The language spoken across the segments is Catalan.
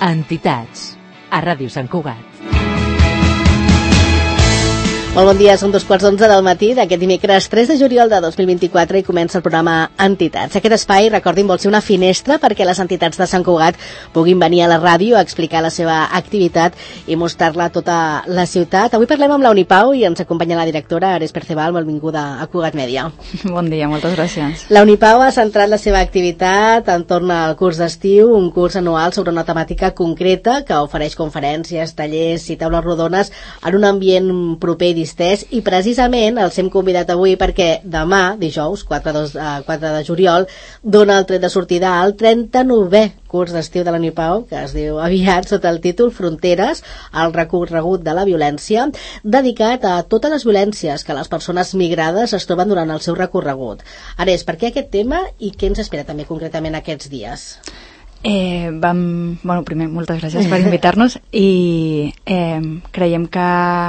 Entitats, a Ràdio Sant Cugat. Molt bon dia, són 2:15 del matí d'aquest dimecres 3 de juliol de 2024 i comença el programa Entitats. Aquest espai, recordin, vol ser una finestra perquè les entitats de Sant Cugat puguin venir a la ràdio a explicar la seva activitat i mostrar-la a tota la ciutat. Avui parlem amb la Unipau i ens acompanya la directora Ares Perceval. Benvinguda a Cugat Mèdia. Bon dia, moltes gràcies. La Unipau ha centrat la seva activitat entorn al curs d'estiu, un curs anual sobre una temàtica concreta que ofereix conferències, tallers i taules rodones en un ambient proper i distès, i precisament els hem convidat avui perquè demà, dijous, 4 de juliol, dona el tret de sortida al 39è curs d'estiu de la Unipau, que es diu aviat sota el títol Fronteres, el recorregut de la violència, dedicat a totes les violències que les persones migrades es troben durant el seu recorregut. Ares, per què aquest tema i què ens espera també concretament aquests dies? Primer, moltes gràcies per invitar-nos i creiem que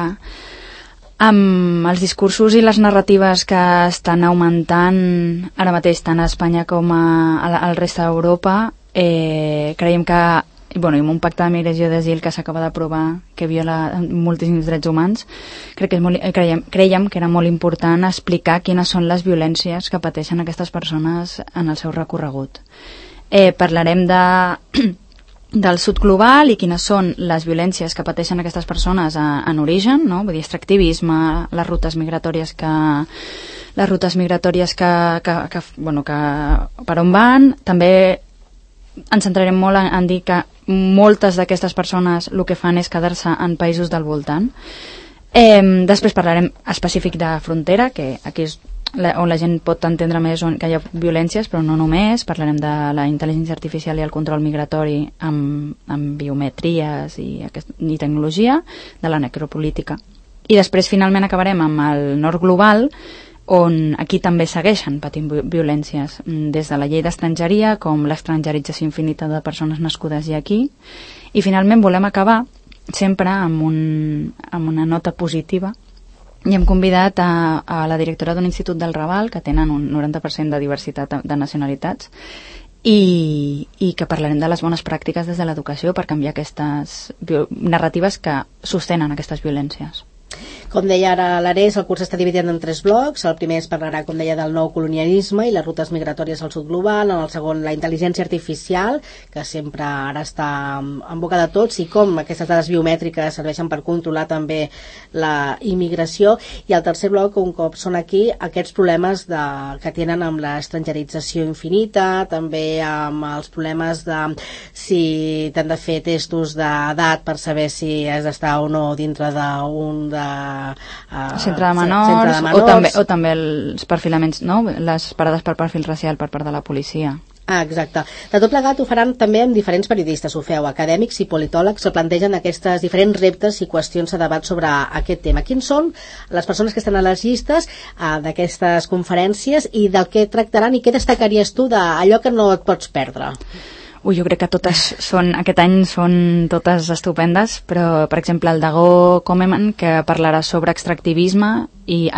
amb els discursos i les narratives que estan augmentant ara mateix tant a Espanya com al resta d'Europa, creiem que amb un pacte de migració d'asil que s'acaba d'aprovar que viola moltíssims drets humans, creiem que era molt important explicar quines són les violències que pateixen aquestes persones en el seu recorregut. Parlarem del sud global i quines són les violències que pateixen aquestes persones en origen, no? Vull dir, extractivisme, les rutes migratòries que per on van. També ens centrarem molt en dir que moltes d'aquestes persones el que fan és quedar-se en països del voltant. Després parlarem específic de frontera, que aquí és on la gent pot entendre més que hi ha violències, però no només. Parlarem de la intel·ligència artificial i el control migratori amb biometries i tecnologia, de la necropolítica. I després finalment acabarem amb el nord global, on aquí també segueixen patint violències, des de la llei d'estrangeria com l'extrangerització infinita de persones nascudes aquí. I finalment volem acabar sempre amb una nota positiva. I hem convidat a la directora d'un institut del Raval, que tenen un 90% de diversitat de nacionalitats, i que parlarem de les bones pràctiques des de l'educació per canviar aquestes narratives que sostenen aquestes violències. Com deia ara l'Ares, el curs està dividit en 3 blocs. El primer es parlarà, com deia, del nou colonialisme i les rutes migratòries al sud global. En el segon, la intel·ligència artificial, que sempre ara està en boca de tots, i com aquestes dades biomètriques serveixen per controlar també la immigració. I el tercer bloc, un cop són aquí, aquests problemes que tenen amb l'estrangerització infinita, també amb els problemes de si t'han de fer testos d'edat per saber si has d'estar o no dintre d'un centre de menors, o també els perfilaments, no? Les parades per perfil racial per part de la policia. Exacte. De tot plegat ho faran també amb diferents periodistes, ho feu, acadèmics i politòlegs que plantegen aquestes diferents reptes i qüestions a debat sobre aquest tema. Quins són les persones que estan a les llistes d'aquestes conferències i del que tractaran i què destacaries tu d'allò que no et pots perdre? Jo crec que aquest any són totes estupendes, però, per exemple, el Dago Komeman, que parlarà sobre extractivisme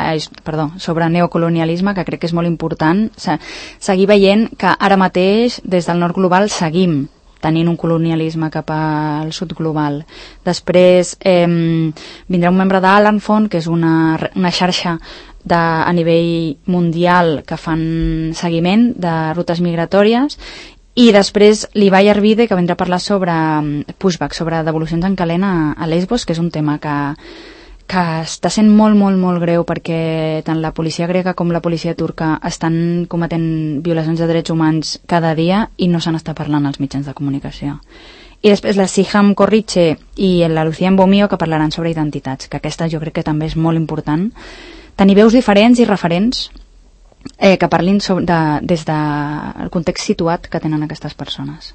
sobre neocolonialisme, que crec que és molt important seguir veient que ara mateix des del nord global seguim tenint un colonialisme cap al sud global. Després vindrà un membre d'Alan Font, que és una xarxa a nivell mundial que fan seguiment de rutes migratòries. I després l'Ibai Arvide, que vindrà a parlar sobre pushback, sobre devolucions en calent a Lesbos, que és un tema que està sent molt, molt, molt greu, perquè tant la policia grega com la policia turca estan cometent violacions de drets humans cada dia i no se n'està parlant als mitjans de comunicació. I després la Siham Corriche i la Lucía Embomío, que parlaran sobre identitats, que aquesta jo crec que també és molt important. Tenir veus diferents i referents que parlin des del context situat que tenen aquestes persones.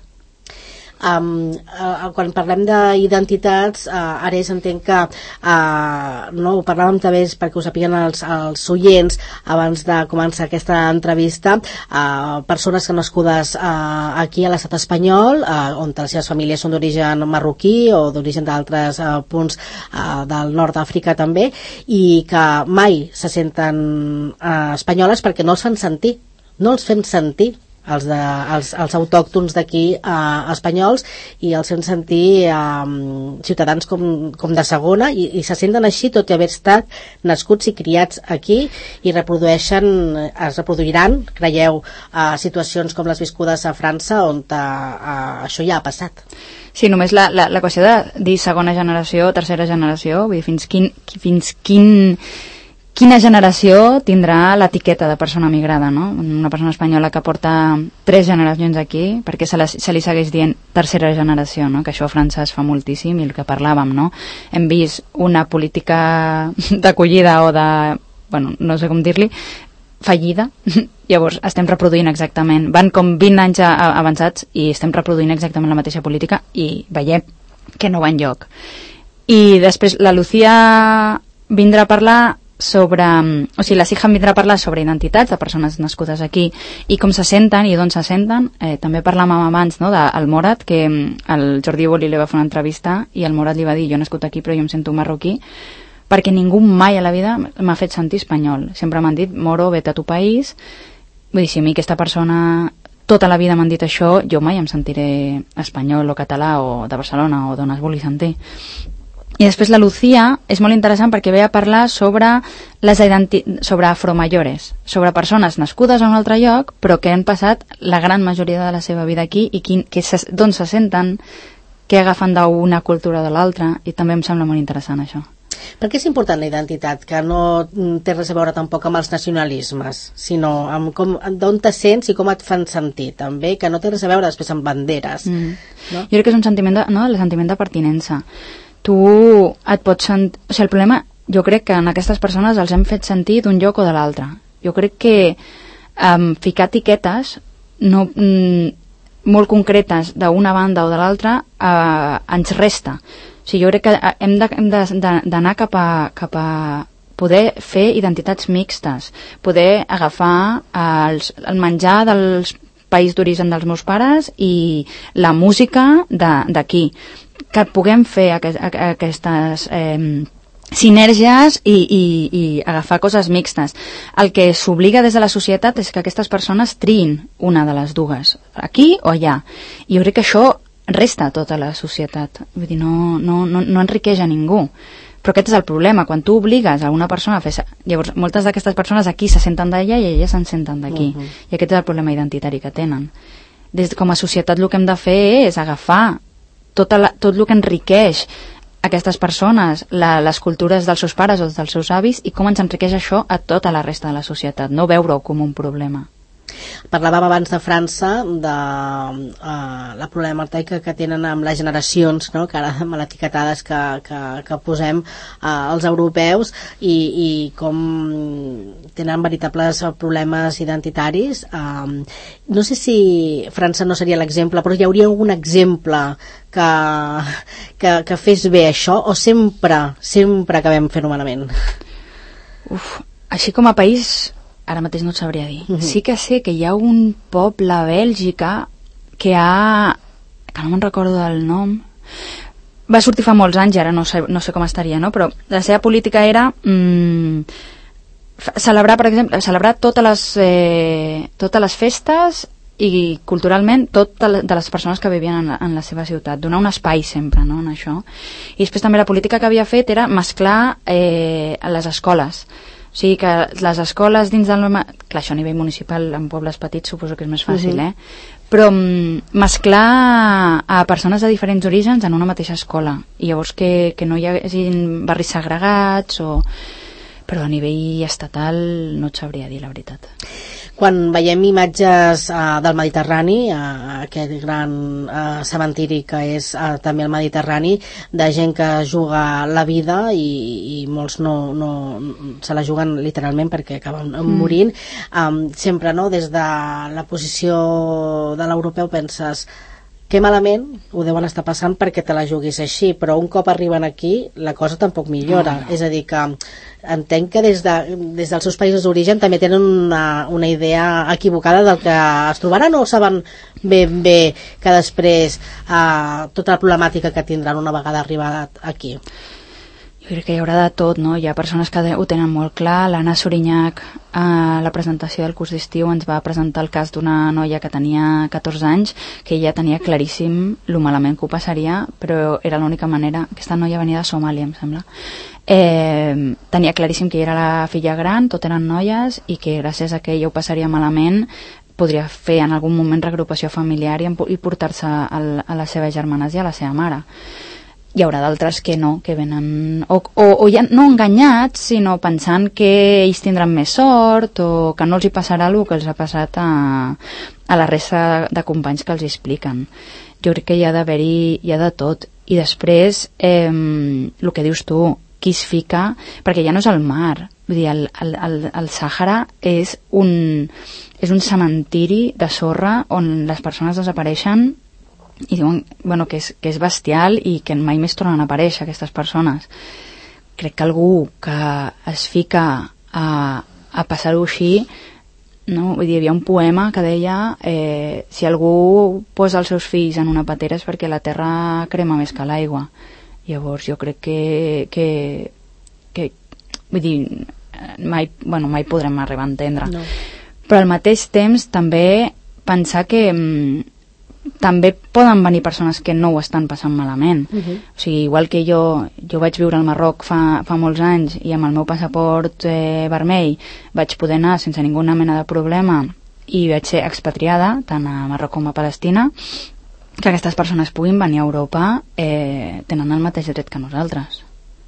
Quan parlem d'identitats, Ares, entenc que ho parlàvem també perquè ho sapiguen els oients abans de començar aquesta entrevista, persones que nascudes aquí a l'estat espanyol, on les seves famílies són d'origen marroquí o d'origen d'altres punts del nord d'Àfrica també, i que mai se senten espanyoles perquè no els fan sentir, no els fem sentir els autòctons d'aquí espanyols, i els fem sentir ciutadans com de segona, i se senten així tot i haver estat nascuts i criats aquí, i es reproduiran, creieu, situacions com les viscudes a França, on això ja ha passat. Sí, només la qüestió de dir segona generació, tercera generació, vull dir, quina generació tindrà l'etiqueta de persona migrada, no? Una persona espanyola que porta 3 generacions aquí, perquè se li segueix dient tercera generació, no? Que això a França es fa moltíssim, i el que parlàvem, no? Hem vist una política d'acollida o de, bueno, no sé com dir-li, fallida, llavors estem reproduint exactament, van com 20 anys avançats i estem reproduint exactament la mateixa política i veiem que no va enlloc. I després la Lucía vindrà a parlar sobre, o sigui, la Siham vindrà a parlar sobre identitats de persones nascudes aquí i com se senten i d'on se senten. També parlàvem abans, no, del Morat, que el Jordi Boli li va fer una entrevista i el Morat li va dir: jo he nascut aquí però jo em sento marroquí, perquè ningú mai a la vida m'ha fet sentir espanyol. Sempre m'han dit: moro, vete a tu país. Vull dir, si a mi aquesta persona tota la vida m'han dit això, jo mai em sentiré espanyol o català o de Barcelona o d'on es vulgui sentir. I després la Lucía és molt interessant perquè ve a parlar sobre sobre afromayores, sobre persones nascudes a un altre lloc però que han passat la gran majoria de la seva vida aquí i d'on se senten, què agafen d'una cultura o de l'altra, i també em sembla molt interessant això. Per què és important la identitat, que no té res a veure tampoc amb els nacionalismes, sinó amb d'on te sents i com et fan sentir, també, que no té res a veure després amb banderes. No? Jo crec que és un sentiment el sentiment de pertinença. Tu et pots sentir... O sigui, el problema, jo crec que en aquestes persones els hem fet sentir d'un lloc o de l'altre. Jo crec que ficar etiquetes molt concretes d'una banda o de l'altra ens resta. O sigui, jo crec que hem d'anar cap a poder fer identitats mixtes, poder agafar el menjar dels país d'origen dels meus pares i la música d'aquí, que puguem fer aquestes sinèrgies i agafar coses mixtes. El que s'obliga des de la societat és que aquestes persones triïn una de les dues, aquí o allà. I jo crec que això resta a tota la societat. Vull dir, no enriqueix a ningú. Però aquest és el problema, quan tu obligues a una persona a fer... Llavors, moltes d'aquestes persones aquí se senten d'allà i elles se'n senten d'aquí. I aquest és el problema identitari que tenen. Com a societat el que hem de fer és agafar tot el que enriqueix aquestes persones, les cultures dels seus pares o dels seus avis, i com ens enriqueix això a tota la resta de la societat, no veure-ho com un problema. Parlàvem abans de França, de la problemàtica que tenen amb les generacions, no? Que ara amb les etiquetades que posem els europeus, i com tenen veritables problemes identitaris. No sé si França no seria l'exemple, però hi hauria algun exemple que fes bé això, o sempre acabem fent-ho malament? Així com a país ara mateix no et sabria dir. Sí que sé que hi ha un poble a Bèlgica que no me'n recordo del nom, va sortir fa molts anys i ara no sé com estaria, no? Però la seva política era celebrar, per exemple, totes les festes i culturalment de les persones que vivien en la seva ciutat, donar un espai sempre, no, en això. I després també la política que havia fet era mesclar les escoles. O sigui que les escoles dins del... Clar, això a nivell municipal, en pobles petits suposo que és més fàcil, però mesclar a persones de diferents orígens en una mateixa escola. I llavors que no hi hagin barris segregats però a nivell estatal no et sabria dir la veritat. Quan veiem imatges del Mediterrani, aquest gran cementiri que és també el Mediterrani, de gent que juga la vida i molts no se la juguen literalment perquè acaben morint, sempre, no, des de la posició de l'europeu penses que malament ho deuen estar passant perquè te la juguis així, però un cop arriben aquí la cosa tampoc millora. És a dir, que entenc que des dels seus països d'origen també tenen una idea equivocada del que es trobaran, o saben ben bé que després tota la problemàtica que tindran una vegada arribat aquí? Jo crec que hi haurà de tot, no? Hi ha persones que ho tenen molt clar. L'Anna Sorinyac, a la presentació del curs d'estiu, ens va presentar el cas d'una noia que tenia 14 anys, que ella tenia claríssim lo malament que ho passaria, però era l'única manera. Aquesta noia venia de Somàlia, em sembla. Tenia claríssim que era la filla gran, tot eren noies, i que gràcies a que ella ho passaria malament podria fer en algun moment reagrupació familiar i portar-se a les seves germanes i a la seva mare. Hi haurà d'altres que no, que venen o ja no enganyats, sinó pensant que ells tindran més sort o que no els hi passarà el que els ha passat a la resta de companys que els expliquen. Jo crec que hi ha de tot. I després, el que dius tu, qui es fica, perquè ja no és el mar, vull dir, el Sàhara és un cementiri de sorra on les persones desapareixen i diuen que és bestial i que mai més tornen a aparèixer aquestes persones. Crec que algú que es fica a passar-ho així, no? Vull dir, hi havia un poema que deia si algú posa els seus fills en una patera és perquè la terra crema més que l'aigua. Llavors jo crec que vull dir, mai podrem arribar a entendre. No. Però al mateix temps també pensar que també poden venir persones que no ho estan passant malament. O sigui, igual que jo vaig viure al Marroc fa molts anys i amb el meu passaport vermell vaig poder anar sense ninguna mena de problema i vaig ser expatriada tant a Marroc com a Palestina, que aquestes persones puguin venir a Europa tenen el mateix dret que nosaltres.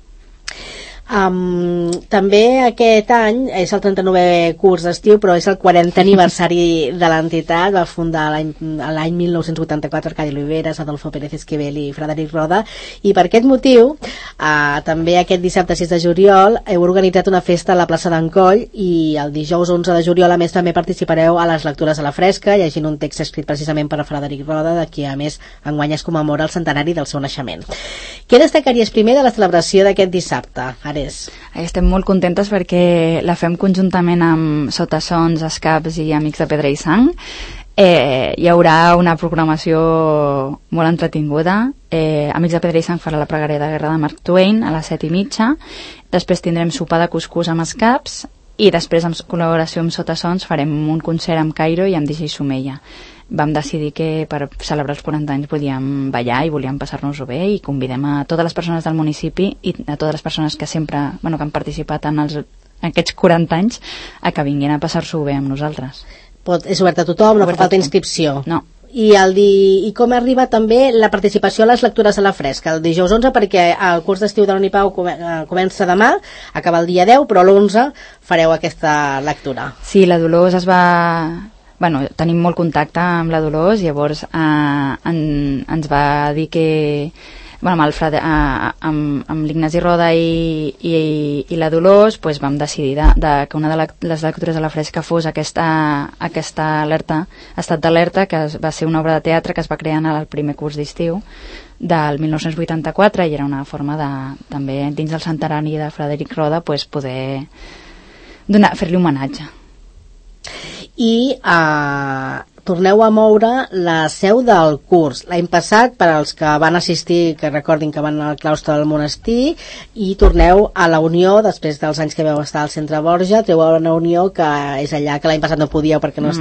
També aquest any és el 39è curs d'estiu, però és el 40è aniversari de l'entitat. Va fundar l'any 1984 Arcadi Oliveres, Adolfo Pérez Esquivel i Frederic Roda, i per aquest motiu també aquest dissabte 6 de juliol heu organitzat una festa a la plaça d'en Coll, i el dijous 11 de juliol a més també participareu a les lectures a la fresca llegint un text escrit precisament per Frederic Roda, de qui a més enguany es commemora el centenari del seu naixement. Què destacaries primer de la celebració d'aquest dissabte? Estem molt contentes perquè la fem conjuntament amb Sotasons, Escaps i Amics de Pedra i Sang. Hi haurà una programació molt entretinguda. Amics de Pedra i Sang farà la pregària de guerra de Mark Twain a les 7:30. Després tindrem sopar de cuscús amb Escaps i després, en col·laboració amb Sotasons, farem un concert amb Cairo i amb DJ Sumeia. Vam decidir que per celebrar els 40 anys volíem ballar i volíem passar-nos-ho bé, i convidem a totes les persones del municipi i a totes les persones que sempre que han participat en aquests 40 anys a que vinguin a passar-s'ho bé amb nosaltres. És obert a tothom, no fa falta inscripció? No. I com arriba també la participació a les lectures a la fresca? El dijous 11, perquè el curs d'estiu de l'Unipau comença demà, acaba el dia 10, però l'11 fareu aquesta lectura. Sí, la Dolors es va... tenim molt contacte amb la Dolors, llavors ens va dir que amb l'Ignasi Roda i la Dolors vam decidir que una de les lectures a la fresca fos aquesta alerta, estat d'alerta, que va ser una obra de teatre que es va crear en el primer curs d'estiu del 1984, i era una forma de, també dins del centenari de Frederic Roda, poder fer-li homenatge. I torneu a moure la seu del curs. L'any passat, per als que van assistir, que recordin que van al claustre del monestir, i torneu a la Unió, després dels anys que vau estar al centre Borja, treu a una Unió que és allà, que l'any passat no podíeu perquè no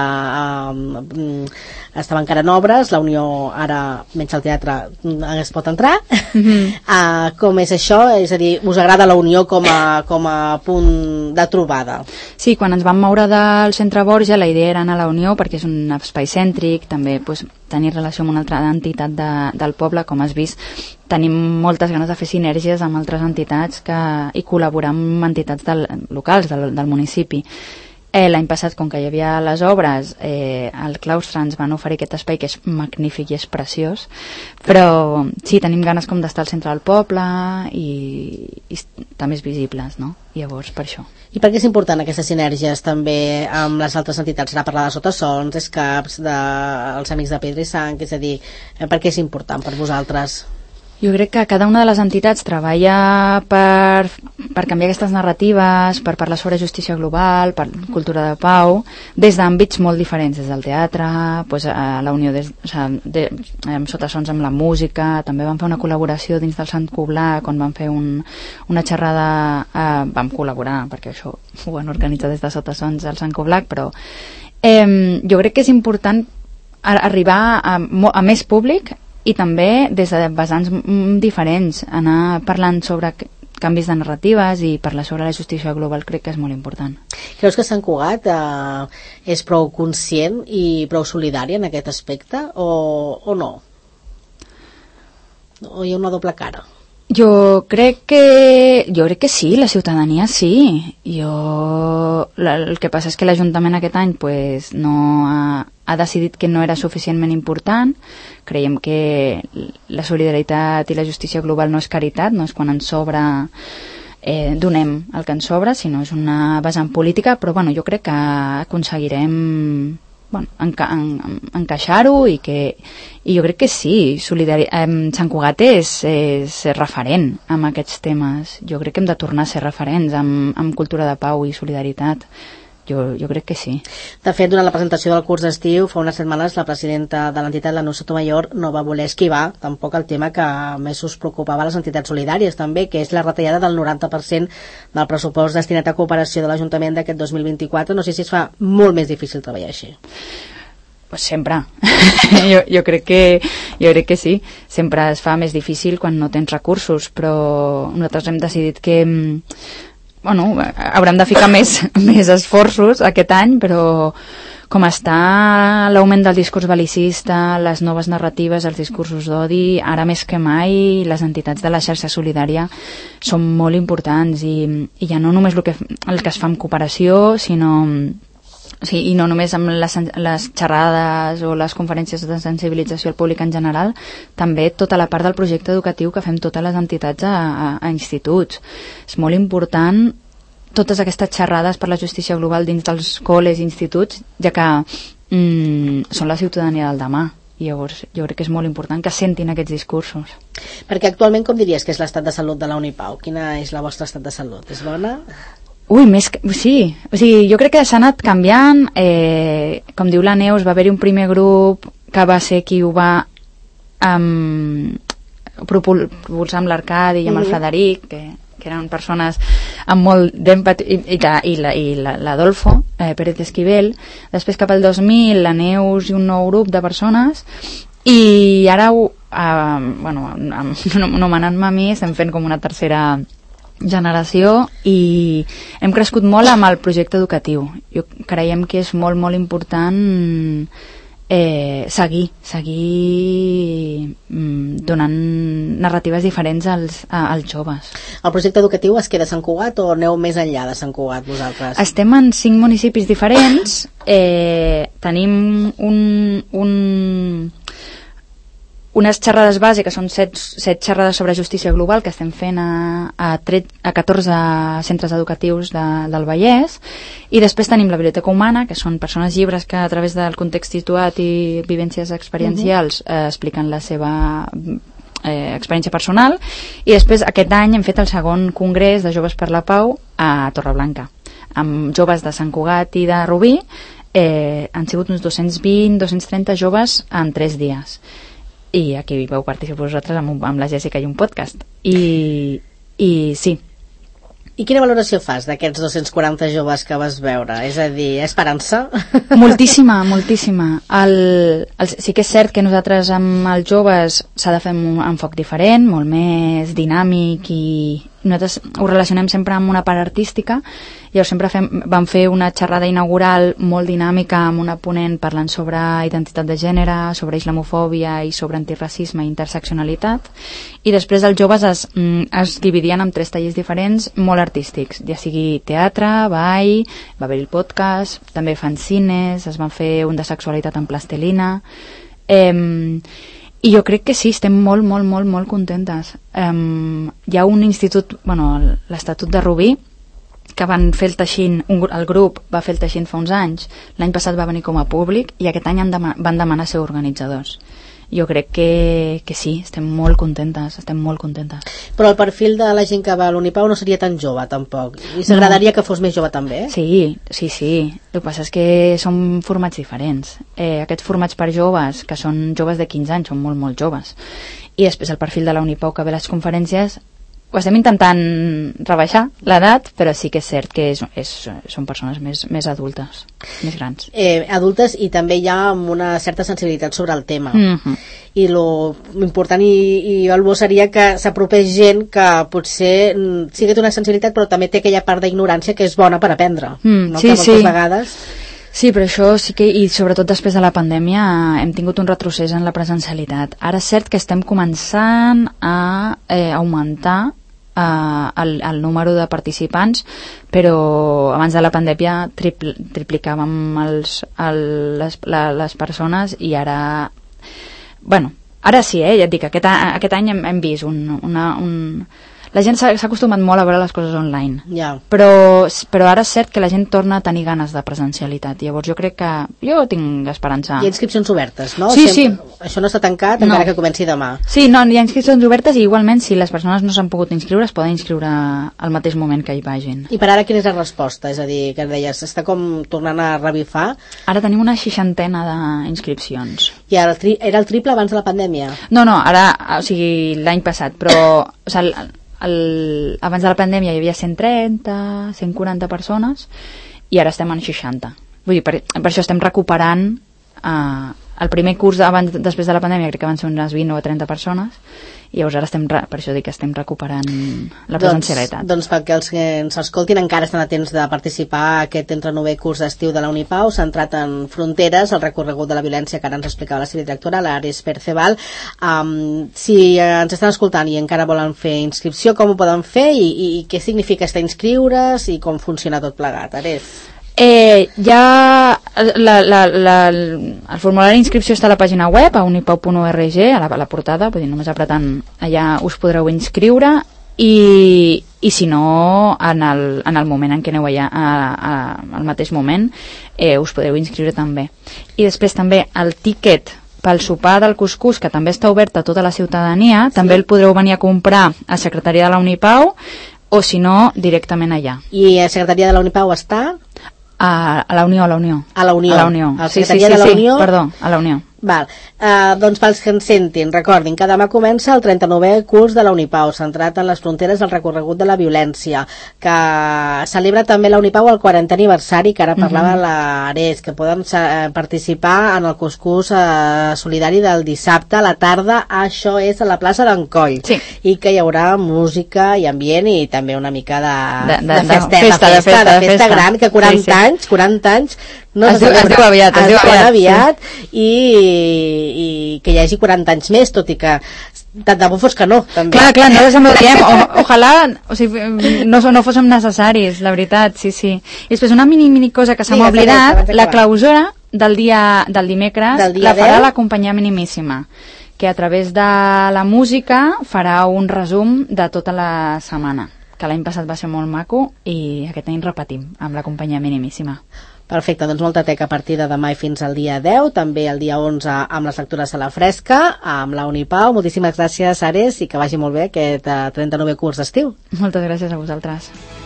estava encara en obres. La Unió ara, menys al teatre, es pot entrar. Com és això? És a dir, us agrada la Unió com a punt de trobada? Sí, quan ens vam moure del centre Borja, la idea era anar a la Unió perquè és un espai cèntric, també tenir relació amb una altra entitat del poble. Com has vist, tenim moltes ganes de fer sinergies amb altres entitats i col·laborar amb entitats locals del municipi. L'any passat, com que hi havia les obres, al claustre ens van oferir aquest espai que és magnífic i és preciós, però sí, tenim ganes com d'estar al centre del poble i estar més visibles, no? Llavors, per això. I per què és important aquestes sinergies també amb les altres entitats? Serà parlar de Sotasons, Escaps, dels Amics de Pedra i Sang, és a dir, per què és important per vosaltres? Jo crec que cada una de les entitats treballa per canviar aquestes narratives, per parlar sobre justícia global, per cultura de pau, des d'àmbits molt diferents, des del teatre, a la Unió amb Sotassons amb la música, també vam fer una col·laboració dins del Sant Coblac, on vam fer una xerrada, vam col·laborar, perquè això ho han organitzat des de Sotassons al Sant Coblac, però jo crec que és important arribar a més públic i també des de vessants diferents, anar parlant sobre canvis de narratives i parlar sobre la justícia global crec que és molt important. Creus que Sant Cugat és prou conscient i prou solidari en aquest aspecte o no? O hi ha una doble cara? Jo crec que sí, la ciutadania sí. El que passa és que l'Ajuntament aquest any no ha decidit que no era suficientment important. Creiem que la solidaritat i la justícia global no és caritat, no és quan ens sobra donem el que ens sobra, sinó és una vessant política, però jo crec que aconseguirem encaixar-ho i jo crec que sí, Sant Cugat és referent en aquests temes. Jo crec que hem de tornar a ser referents amb cultura de pau i solidaritat. Jo crec que sí. De fet, durant la presentació del curs d'estiu, fa unes setmanes, la presidenta de l'entitat, la Nuria Sotomayor, no va voler esquivar tampoc el tema que més us preocupava a les entitats solidàries també, que és la retallada del 90% del pressupost destinat a cooperació de l'Ajuntament d'aquest 2024. No sé si es fa molt més difícil treballar així. Pues sempre. jo crec que sí. Sempre es fa més difícil quan no tens recursos, però nosaltres hem decidit que haurem de ficar més esforços aquest any, però com està l'augment del discurs bel·licista, les noves narratives, els discursos d'odi, ara més que mai les entitats de la xarxa solidària són molt importants i ja no només el que es fa amb cooperació, sinó i no només amb les xerrades o les conferències de sensibilització al públic en general, també tota la part del projecte educatiu que fem totes les entitats a instituts. És molt important totes aquestes xerrades per la justícia global dins dels col·les i instituts, ja que són la ciutadania del demà. I llavors jo crec que és molt important que sentin aquests discursos. Perquè actualment com diries que és l'estat de salut de la Unipau? Quina és la vostra estat de salut? És bona? Sí. O sigui, jo crec que s'ha anat canviant. Com diu la Neus, va haver-hi un primer grup que va ser qui ho va propulsar amb l'Arcadi i amb el Frederic, que eren persones amb molt d'èmpat, i l'Adolfo Pérez Esquivel. Després, cap al 2000, la Neus i un nou grup de persones, i ara nomenant-me a mi, estem fent com una tercera generació i hem crescut molt amb el projecte educatiu. Creiem que és molt, molt important seguir donant narratives diferents als joves. El projecte educatiu es queda a Sant Cugat o aneu més enllà de Sant Cugat vosaltres? Estem en 5 municipis diferents. Tenim unes xerrades base, que són 7 xerrades sobre justícia global que estem fent a 14 centres educatius del Vallès, i després tenim la Biblioteca Humana, que són persones llibres que a través del context situat i vivències experiencials expliquen la seva experiència personal, i després aquest any hem fet el segon congrés de Joves per la Pau a Torreblanca, amb joves de Sant Cugat i de Rubí. Han sigut uns 220-230 joves en 3 dies. I aquí vau participar vosaltres amb la Jèssica i un podcast. I sí. I quina valoració fas d'aquests 240 joves que vas veure? És a dir, esperança? Moltíssima. Sí que és cert que nosaltres amb els joves s'ha de fer un enfoc diferent, molt més dinàmic, i nosaltres ho relacionem sempre amb una part artística. Llavors sempre vam fer una xerrada inaugural molt dinàmica amb una ponent parlant sobre identitat de gènere, sobre islamofòbia i sobre antiracisme i interseccionalitat, i després els joves es dividien en 3 tallers diferents molt artístics, ja sigui teatre, ball, va haver el podcast, també fanzines, es van fer un de sexualitat en plastelina, i jo crec que sí, estem molt, molt, molt, molt contentes. Hi ha un institut, l'Estatut de Rubí, que van fer el teixint, el grup va fer el teixint fa uns anys, l'any passat va venir com a públic i aquest any van demanar ser organitzadors. jo crec que sí, estem molt contentes. Però el perfil de la gent que va a l'Unipau no seria tan jove, tampoc. I s'agradaria que fos més jove, també? Sí. El que passa és que són formats diferents. Aquests formats per joves, que són joves de 15 anys, són molt, molt joves. I després el perfil de la Unipau que ve a les conferències, ho estem intentant rebaixar l'edat, però sí que és cert que són persones més adultes, més grans. Adultes i també hi ha una certa sensibilitat sobre el tema. I lo important i el bo seria que s'apropés gent que potser sí que té una sensibilitat però també té aquella part d'ignorància que és bona per aprendre. No? Sí, que moltes vegades... Sí, però això sí que, i sobretot després de la pandèmia, hem tingut un retrocés en la presencialitat. Ara és cert que estem començant a augmentar el número de participants, però abans de la pandèmia triplicàvem les persones i ara... Bueno, ara sí, ja et dic, aquest any hem vist la gent s'ha acostumat molt a veure les coses online, però ara és cert que la gent torna a tenir ganes de presencialitat. Llavors jo crec que jo tinc esperança. Hi ha inscripcions obertes, no? Sí. Això no està tancat encara que comenci demà. Sí, no, hi ha inscripcions obertes i igualment si les persones no s'han pogut inscriure es poden inscriure al mateix moment que hi vagin. I per ara quina és la resposta? És a dir, que deies, està com tornant a revifar? Ara tenim una 60 d'inscripcions. I era el triple abans de la pandèmia? No, ara, o sigui, l'any passat, però abans de la pandèmia hi havia 130, 140 persones i ara estem en 60. Vull dir, per això estem recuperant el primer curs després de la pandèmia crec que van ser unes 20 o 30 persones i llavors ara per això dic que estem recuperant la presencialitat. Doncs perquè els que ens escoltin encara estan a temps de participar a aquest entrenovè curs d'estiu de la Unipau, centrat en fronteres, el recorregut de la violència que ara ens explicava la seva directora, l'Ares Perceval. Si ens estan escoltant i encara volen fer inscripció, com ho poden fer i què significa estar inscriure's i com funciona tot plegat, Ares? Ja el formulari d'inscripció està a la pàgina web a unipau.org, a la portada, vull dir, només apretant allà us podreu inscriure i si no en el moment en què aneu allà al mateix moment us podreu inscriure també. I després també el tíquet pel sopar del cuscús, que també està obert a tota la ciutadania, també el podreu venir a comprar a Secretaria de la Unipau o si no directament allà. I a Secretaria de la Unipau està? A la Unió. A la Unió. A la Unió. A la Secretaria de la Unió? Perdó, a la Unió. Val. Doncs pels que ens sentin, recordin que demà comença el 39è curs de la Unipau, centrat en les fronteres del recorregut de la violència, que celebra també la Unipau el 40è aniversari, que ara parlava l'Ares, que poden participar en el cuscús solidari del dissabte a la tarda, això és a la plaça d'Encoll, i que hi haurà música i ambient i també una mica de festa gran, que 40 anys no es diu aviat i que hi hagi 40 anys més, tot i que tant de bo fos que no, també. Clar, nosaltres també ho diem, ojalà no fóssim necessaris, la veritat, sí. I després una mini cosa que se m'ha oblidat, la clausura del dimecres la farà la companyia Minimíssima, que a través de la música farà un resum de tota la setmana, que l'any passat va ser molt maco i aquest any repetim amb la companyia Minimíssima. Perfecte, doncs molta teca a partir de demà i fins al dia 10, també el dia 11 amb les lectures a la fresca, amb la Unipau. Moltíssimes gràcies, Ares, i que vagi molt bé aquest 39è curs d'estiu. Moltes gràcies a vosaltres.